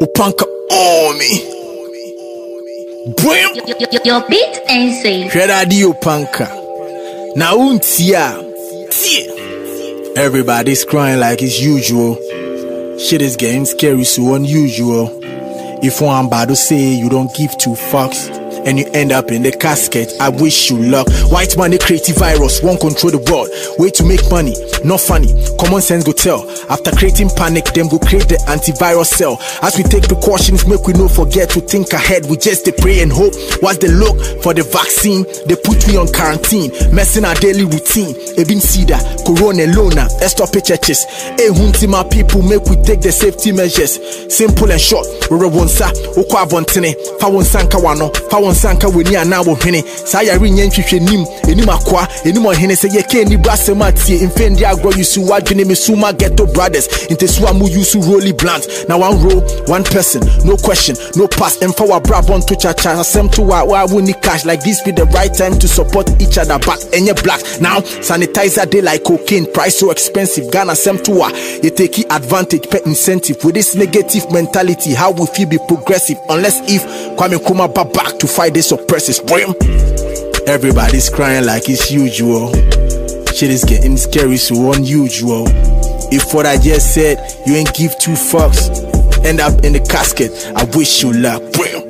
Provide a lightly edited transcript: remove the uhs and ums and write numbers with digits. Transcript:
Opanka on me. Brim. Your beat insane. Shredadi Opanka. Now untia. Everybody's crying like it's usual. Shit is getting scary, so unusual. If one bad to say you don't give two fucks and you end up in the casket, I wish you luck. White money creative virus won't control the world. Way to make money, not funny. Common sense go tell. After creating panic, them go create the antivirus cell. As we take precautions, make we no forget to think ahead. We just dey pray and hope. What's the look for the vaccine? They put me on quarantine, messing our daily routine. Ebin Sida, Corona, Lona, stop churches. Hunti my people, make we take the safety measures. Simple and short. We're once ukwa bontene. Fa wonsanka wano, fa wonsanka weni anawo hene. Saya rinye nhwehwe nim, enim akwa, enim ohene se yeke ni brase matie. Infendi agro yusu wadwene me suma ghetto brothers. Inte suwa mu yusu rolly blunt. Now one row, one person, no question, no pass. Emfa wa brabon to cha cha. Asem to wa wuni cash. Like this be the right time to support each other back. Enye black. Now sanitizer day like cocaine, price so expensive. Ghana sem to wa. You take advantage, pet incentive. With this negative mentality, how we feel be progressive unless if Kwame Nkrumah back to fight this oppressors. Everybody's crying like it's usual. Shit is getting scary, so unusual. If what I just said, you ain't give two fucks, end up in the casket, I wish you luck.